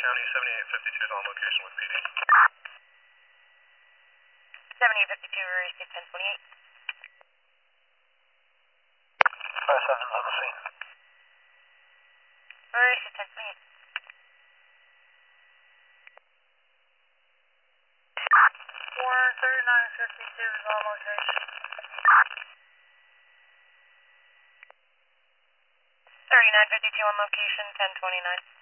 County 7852 is on location with PD. 7852, we received 1028. 57's on the scene. We received 1028. 3952 is on location. 3952 on location, 1029.